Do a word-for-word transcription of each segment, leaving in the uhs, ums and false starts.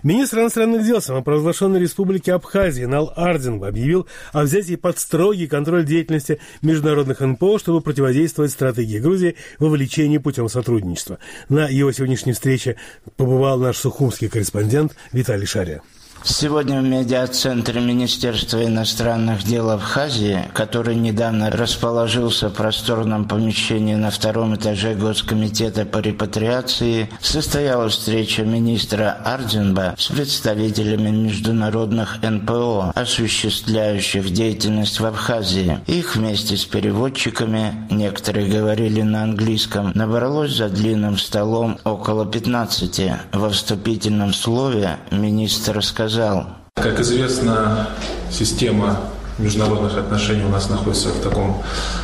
Министр иностранных дел самопровозглашенной республики Абхазия Нал Ардинба объявил о взятии под строгий контроль деятельности международных эн пэ о, чтобы противодействовать стратегии Грузии вовлечению путем сотрудничества. На его сегодняшней встрече побывал наш сухумский корреспондент Виталий Шария. Сегодня в медиацентре Министерства иностранных дел Абхазии, который недавно расположился в просторном помещении на втором этаже Госкомитета по репатриации, состоялась встреча министра Ардинба с представителями международных эн пэ о, осуществляющих деятельность в Абхазии. Их вместе с переводчиками, некоторые говорили на английском, набралось за длинным столом около пятнадцати. Во вступительном слове министр сказал: Как известно, система международных отношений у нас находится в таком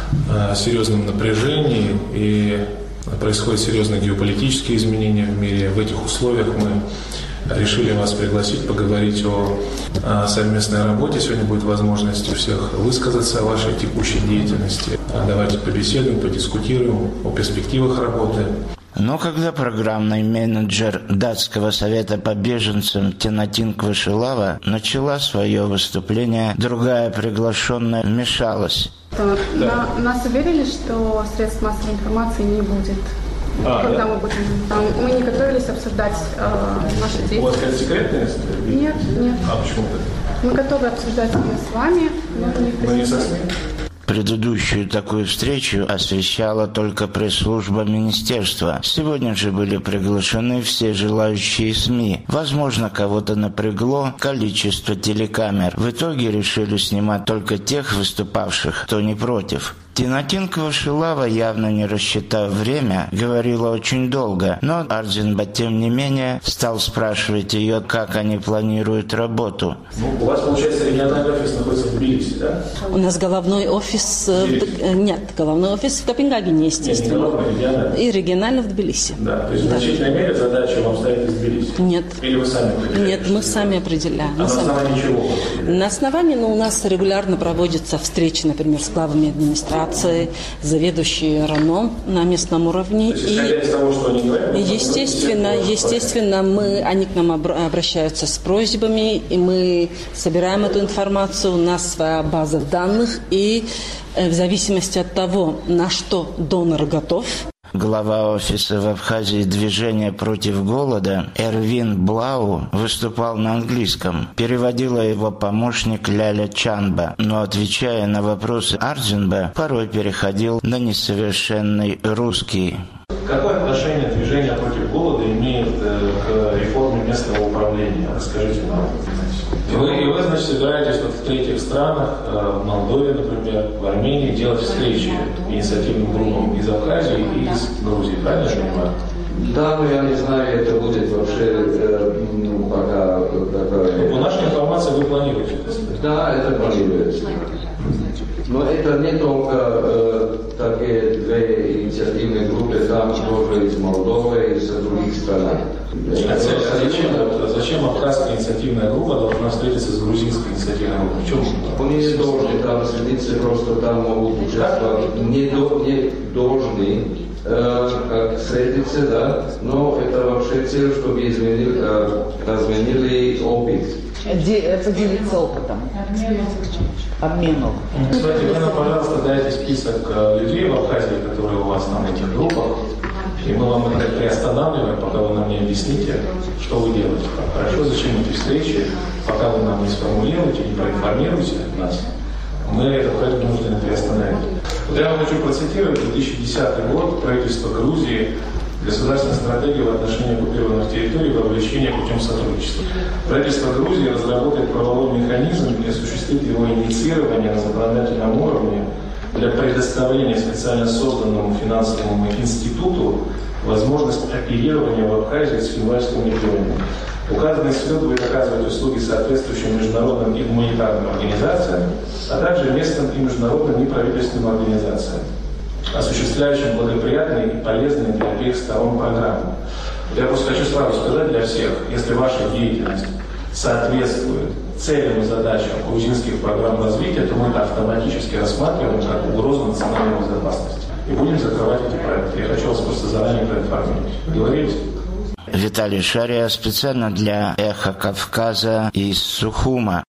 э, серьезном напряжении, и происходят серьезные геополитические изменения в мире. В этих условиях мы решили вас пригласить поговорить о, о совместной работе. Сегодня будет возможность у всех высказаться о вашей текущей деятельности. Давайте побеседуем, подискутируем о перспективах работы. Но когда программный менеджер Датского совета по беженцам Тинатин Квашилава начала свое выступление, другая приглашенная вмешалась. Да. На, нас уверили, что средств массовой информации не будет. А, когда да? мы будем там, мы не готовились обсуждать э, наши действия. У вас какая-то секретность? Нет, нет. А почему так? Мы готовы обсуждать именно с вами, но не присутствуем. Не со СМИ? Предыдущую такую встречу освещала только пресс-служба министерства. Сегодня же были приглашены все желающие СМИ. Возможно, кого-то напрягло количество телекамер. В итоге решили снимать только тех выступавших, кто не против. Тинатин Квашилава, явно не рассчитав время, говорила очень долго, но Ардинба, тем не менее, стал спрашивать ее, как они планируют работу. Ну, у вас, получается, региональный офис находится в Тбилиси, да? У нас головной офис... В... Нет, головной офис в Копенгагене, естественно. Нет, не головной, и регионально в Тбилиси. Да, то есть да. в значительной мере задача вам стоит из Тбилиси? Нет. Или вы сами определяете? Нет, мы сами определяем. А на основании чего? На основании, ну, у нас регулярно проводятся встречи, например, с главами администрации, заведующие РАНом на местном уровне. То есть, исходя из того, что они говорят, естественно, естественно, мы, они к нам обращаются с просьбами, и мы собираем эту информацию, у нас своя база данных, и в зависимости от того, на что донор готов. Глава офиса в Абхазии движения против голода Эрвин Блау выступал на английском. Переводила его помощник Ляля Чанба, но, отвечая на вопросы Ардинба, порой переходил на несовершенный русский. Какое отношение движение против голода имеет э, к реформе местного управления? Расскажите нам. И вы, и вы, значит, собираетесь вот в третьих странах, э, в Молдове, например, в Армении, делать встречи инициативным группам из Абхазии и из Грузии, правильно я понимаю? Да, но я не знаю, это будет вообще, э, ну, пока... пока... По нашей информации вы планируете это? Да, это планируется. Но это не только э, такие две инициативные группы, там тоже из Молдовы, из других стран. А зачем, зачем абхазская инициативная группа должна встретиться с грузинской инициативной группой? В чем? Они не должны там встретиться, просто там могут участвовать. Не, до, не должны э, как встретиться, да, но это вообще цель, чтобы изменили, э, разменили опыт. Поделиться опытом. Обмену. Кстати, вы нам, пожалуйста, дайте список людей в Абхазии, которые у вас там в этих группах, и мы вам это приостанавливаем, пока вы нам не объясните, что вы делаете. Хорошо, зачем эти встречи, пока вы нам не сформулируете, не проинформируете нас, мы этот проект вынуждены приостановить. Вот я вам хочу процитировать две тысячи десятый год, правительство Грузии, государственная стратегия в отношении оккупированных территорий вовлечения путем сотрудничества. Правительство Грузии разработает правовой механизм и осуществит его инициирование на законодательном уровне для предоставления специально созданному финансовому институту возможность оперирования в Абхазии с февральским регионом. Указанный институт будет оказывать услуги соответствующим международным и гуманитарным организациям, а также местным и международным неправительственным организациям, осуществляющим благоприятные и полезные для обеих сторон программы. Я просто хочу сразу сказать для всех, если ваша деятельность соответствует целям и задачам грузинских программ развития, то мы это автоматически рассматриваем как угрозу национальной безопасности. И будем закрывать эти проекты. Я хочу вас просто заранее проинформировать. Договорились? Виталий Шария специально для «Эхо Кавказа» из Сухума.